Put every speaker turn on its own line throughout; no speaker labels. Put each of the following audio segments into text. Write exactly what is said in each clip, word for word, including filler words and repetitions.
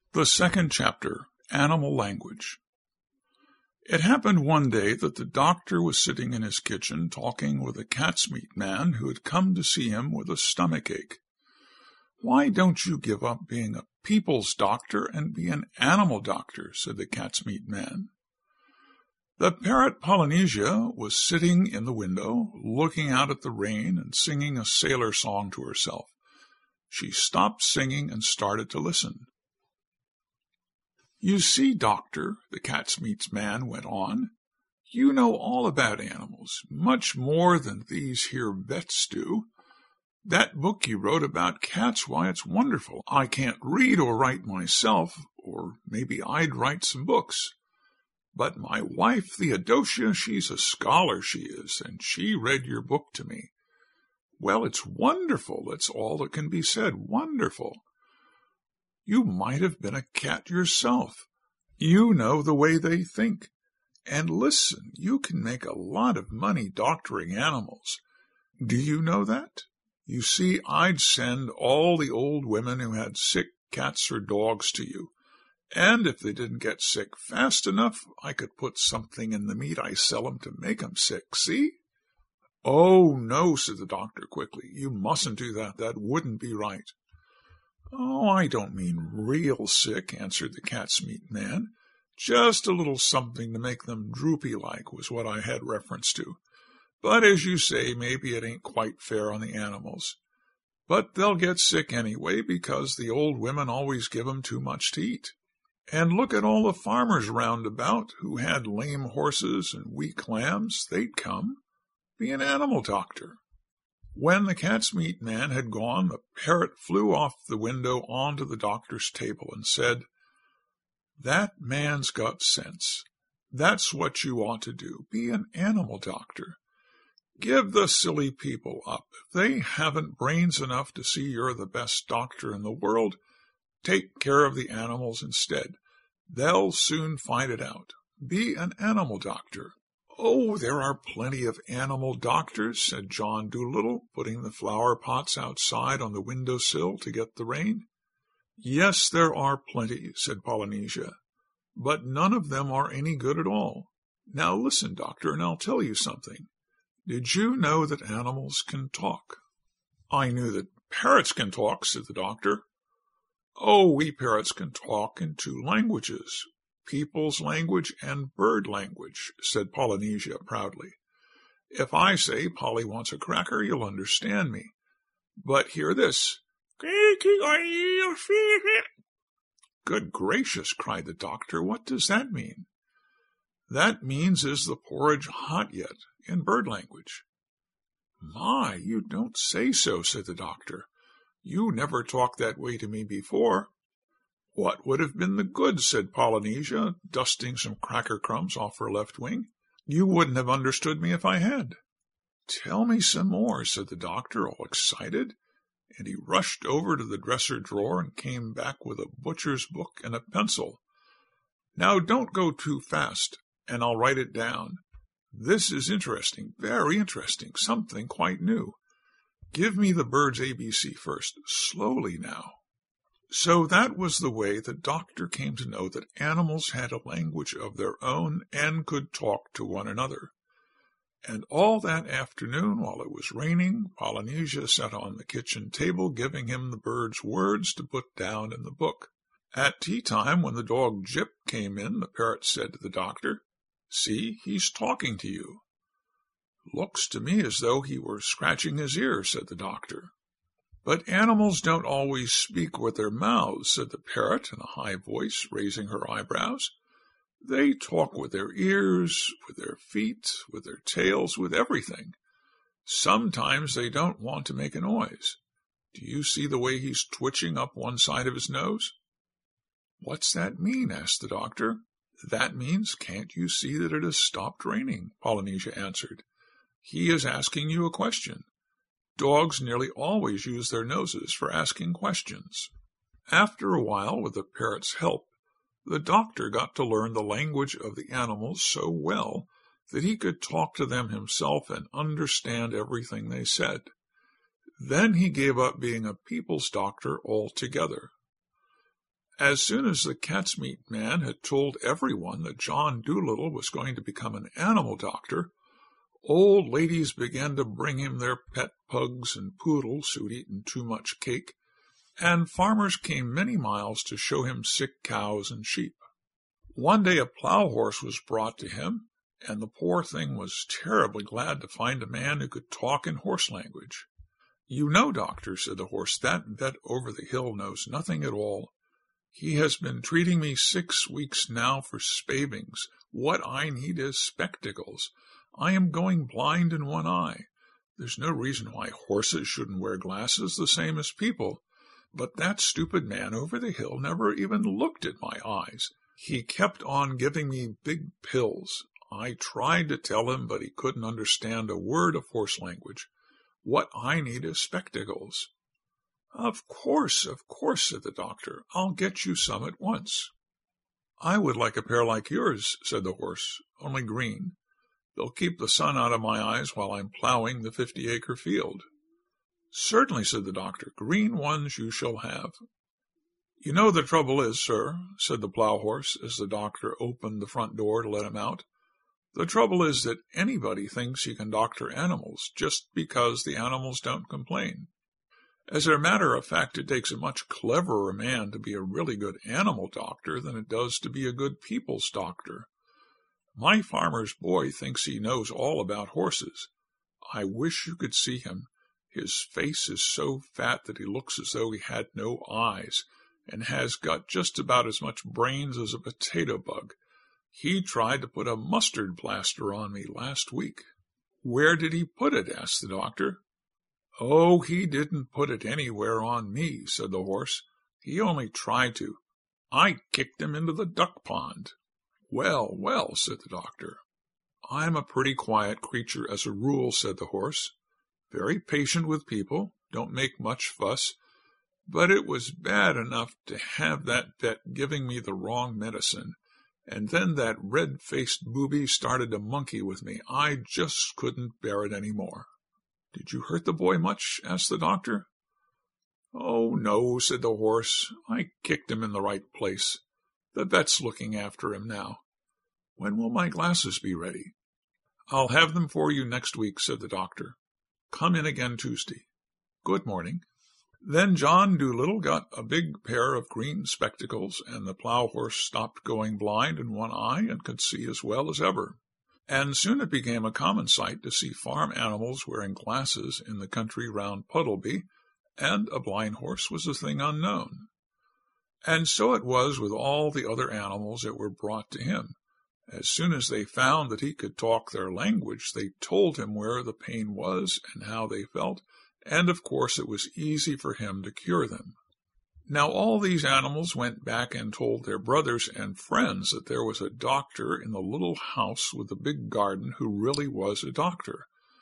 The second chapter, Animal Language. It happened one day that the doctor was sitting in his kitchen talking with a cat's meat man who had come to see him with a stomachache. "Why don't you give up being a people's doctor and be an animal doctor?" said the cat's meat man. The parrot Polynesia was sitting in the window, looking out at the rain and singing a sailor song to herself. She stopped singing and started to listen. "You see, doctor," the cat's meat man went on, "you know all about animals, much more than these here vets do. That book you wrote about cats, why, it's wonderful. I can't read or write myself, or maybe I'd write some books. But my wife, Theodosia, she's a scholar, she is, and she read your book to me. Well, it's wonderful, that's all that can be said, wonderful. You might have been a cat yourself. You know the way they think. And listen, you can make a lot of money doctoring animals. Do you know that? You see, I'd send all the old women who had sick cats or dogs to you. And if they didn't get sick fast enough, I could put something in the meat I sell 'em to make 'em sick, see?" "Oh, no," said the doctor quickly. "You mustn't do that. That wouldn't be right." "Oh, I don't mean real sick," answered the cat's meat man. "Just a little something to make them droopy-like was what I had reference to. But as you say, maybe it ain't quite fair on the animals. But they'll get sick anyway, because the old women always give 'em too much to eat. And look at all the farmers round about who had lame horses and weak lambs. They'd come. Be an animal doctor." When the cat's meat man had gone, the parrot flew off the window onto the doctor's table and said, "That man's got sense. That's what you ought to do. Be an animal doctor. Give the silly people up. If they haven't brains enough to see you're the best doctor in the world, take care of the animals instead. They'll soon find it out. Be an animal doctor." "Oh, there are plenty of animal doctors," said John Dolittle, putting the flower pots outside on the window sill to get the rain. "Yes, there are plenty," said Polynesia, "but none of them are any good at all. Now listen, doctor, and I'll tell you something. Did you know that animals can talk?" "I knew that parrots can talk," said the doctor. "Oh, we parrots can talk in two languages, people's language and bird language," said Polynesia proudly. "If I say Polly wants a cracker, you'll understand me. But hear this. Good gracious," cried the doctor, "what does that mean?" "That means, is the porridge hot yet, in bird language." "My, you don't say so," said the doctor. "You never talked that way to me before." "What would have been the good?" said Polynesia, dusting some cracker crumbs off her left wing. "You wouldn't have understood me if I had." "Tell me some more," said the doctor, all excited, and he rushed over to the dresser drawer and came back with a butcher's book and a pencil. "Now don't go too fast, and I'll write it down. This is interesting, very interesting, something quite new. Give me the bird's A B C first. Slowly now." So that was the way the doctor came to know that animals had a language of their own and could talk to one another. And all that afternoon, while it was raining, Polynesia sat on the kitchen table giving him the bird's words to put down in the book. At tea-time, when the dog Jip came in, the parrot said to the doctor, "See, he's talking to you." "Looks to me as though he were scratching his ear," said the doctor. "But animals don't always speak with their mouths," said the parrot in a high voice, raising her eyebrows. "They talk with their ears, with their feet, with their tails, with everything. Sometimes they don't want to make a noise. Do you see the way he's twitching up one side of his nose?" "What's that mean?" asked the doctor. "That means, can't you see that it has stopped raining?" Polynesia answered. "He is asking you a question. Dogs nearly always use their noses for asking questions." After a while, with the parrot's help, the doctor got to learn the language of the animals so well that he could talk to them himself and understand everything they said. Then he gave up being a people's doctor altogether. As soon as the cat's meat man had told everyone that John Dolittle was going to become an animal doctor, old ladies began to bring him their pet pugs and poodles who'd eaten too much cake, and farmers came many miles to show him sick cows and sheep. One day a plow horse was brought to him, and the poor thing was terribly glad to find a man who could talk in horse language. "You know, doctor," said the horse, "that vet over the hill knows nothing at all. He has been treating me six weeks now for spavings. What I need is spectacles. I am going blind in one eye. There's no reason why horses shouldn't wear glasses the same as people. But that stupid man over the hill never even looked at my eyes. He kept on giving me big pills. I tried to tell him, but he couldn't understand a word of horse language. What I need is spectacles." "Of course, of course," said the doctor. "I'll get you some at once." "I would like a pair like yours," said the horse, "only green. They'll keep the sun out of my eyes while I'm plowing the fifty-acre field." "Certainly," said the doctor. "Green ones you shall have." "You know the trouble is, sir," said the plow horse, as the doctor opened the front door to let him out. "The trouble is that anybody thinks he can doctor animals, just because the animals don't complain. As a matter of fact, it takes a much cleverer man to be a really good animal doctor than it does to be a good people's doctor. My farmer's boy thinks he knows all about horses. I wish you could see him. His face is so fat that he looks as though he had no eyes, and has got just about as much brains as a potato bug. He tried to put a mustard plaster on me last week." "Where did he put it?" asked the doctor. "Oh, he didn't put it anywhere on me," said the horse. "He only tried to. I kicked him into the duck pond." "Well, well," said the doctor. "I'm a pretty quiet creature as a rule," said the horse. "Very patient with people, don't make much fuss. But it was bad enough to have that vet giving me the wrong medicine, and then that red-faced booby started to monkey with me. I just couldn't bear it any more." "Did you hurt the boy much?" asked the doctor. "Oh, no," said the horse. "I kicked him in the right place. The vet's looking after him now. When will my glasses be ready?" "I'll have them for you next week," said the doctor. "Come in again Tuesday. Good morning." Then John Dolittle got a big pair of green spectacles, and the plow horse stopped going blind in one eye and could see as well as ever. And soon it became a common sight to see farm animals wearing glasses in the country round Puddleby, and a blind horse was a thing unknown. And so it was with all the other animals that were brought to him. As soon as they found that he could talk their language, they told him where the pain was and how they felt, and of course it was easy for him to cure them. Now all these animals went back and told their brothers and friends that there was a doctor in the little house with the big garden who really was a doctor.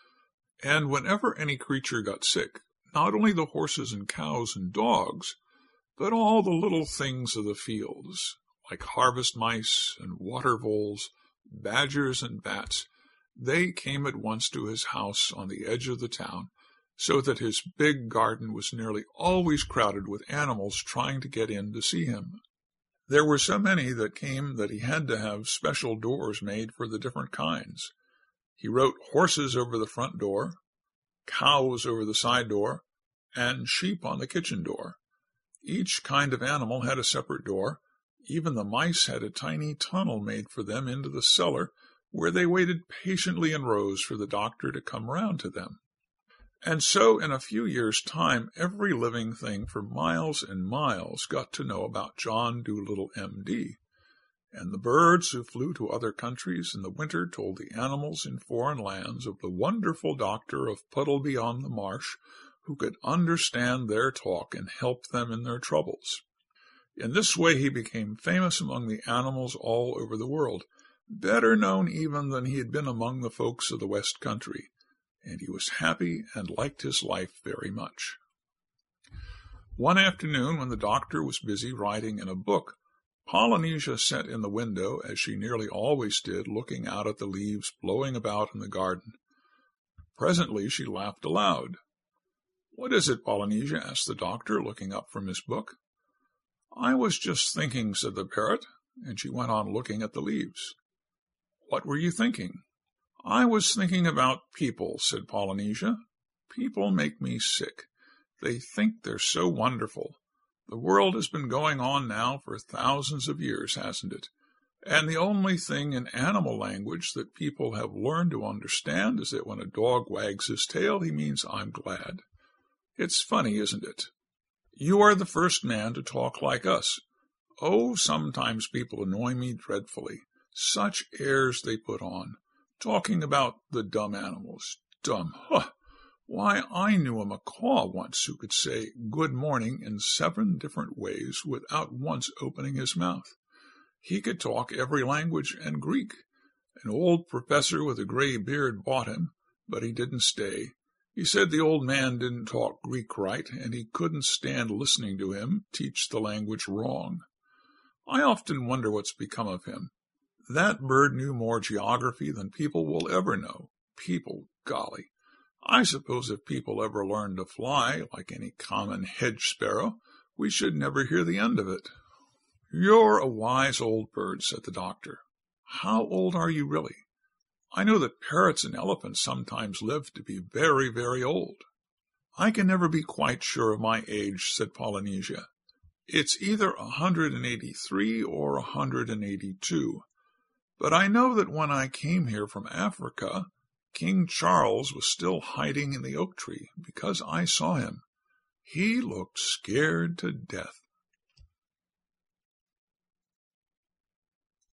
And whenever any creature got sick, not only the horses and cows and dogs, but all the little things of the fields, like harvest mice and water voles, badgers and bats, they came at once to his house on the edge of the town, so that his big garden was nearly always crowded with animals trying to get in to see him. There were so many that came that he had to have special doors made for the different kinds. He wrote horses over the front door, cows over the side door, and sheep on the kitchen door. Each kind of animal had a separate door. Even the mice had a tiny tunnel made for them into the cellar, where they waited patiently in rows for the doctor to come round to them. And so in a few years' time, every living thing for miles and miles got to know about John Dolittle, M D, and the birds who flew to other countries in the winter told the animals in foreign lands of the wonderful doctor of Puddleby on the Marsh, who could understand their talk and help them in their troubles. In this way he became famous among the animals all over the world, better known even than he had been among the folks of the West Country, and he was happy and liked his life very much. One afternoon, when the doctor was busy writing in a book, Polynesia sat in the window, as she nearly always did, looking out at the leaves blowing about in the garden. Presently she laughed aloud. "What is it, Polynesia?" asked the doctor, looking up from his book. "I was just thinking," said the parrot, and she went on looking at the leaves. "What were you thinking?" "I was thinking about people," said Polynesia. "People make me sick. They think they're so wonderful. The world has been going on now for thousands of years, hasn't it? And the only thing in animal language that people have learned to understand is that when a dog wags his tail, he means I'm glad. It's funny, isn't it? You are the first man to talk like us. Oh, sometimes people annoy me dreadfully. Such airs they put on, talking about the dumb animals. Dumb, huh! Why, I knew a macaw once who could say good morning in seven different ways without once opening his mouth. He could talk every language and Greek. An old professor with a gray beard bought him, but he didn't stay. He said the old man didn't talk Greek right, and he couldn't stand listening to him teach the language wrong. I often wonder what's become of him. That bird knew more geography than people will ever know. People, golly! I suppose if people ever learned to fly, like any common hedge sparrow, we should never hear the end of it." "You're a wise old bird," said the doctor. "How old are you really? I know that parrots and elephants sometimes live to be very, very old." "I can never be quite sure of my age," said Polynesia. "It's either a hundred and eighty-three or a hundred and eighty-two. But I know that when I came here from Africa, King Charles was still hiding in the oak tree, because I saw him. He looked scared to death.